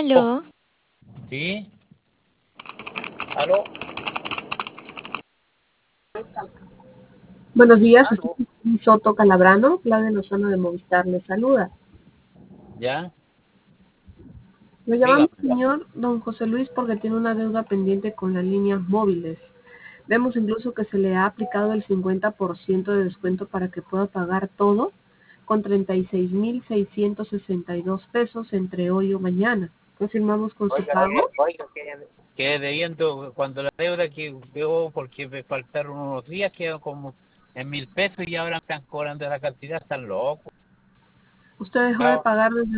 Oh, Aló, sí, aló, Buenos días, usted aló, es Soto Calabrano, Claudia Lozano de Movistar le saluda. ya, Lo llamamos dígame. señor don José Luis porque tiene una deuda pendiente con las líneas móviles. Vemos incluso que se le ha aplicado el 50% de descuento para que pueda pagar todo con 36.662 pesos entre hoy o mañana. Confirmamos con su Oiga, pago. quedé debiendo cuando la deuda que debo porque me faltaron unos días, quedó como en 1.000 pesos y ahora me están cobrando la cantidad, están locos. Usted dejó de Ya, pagar desde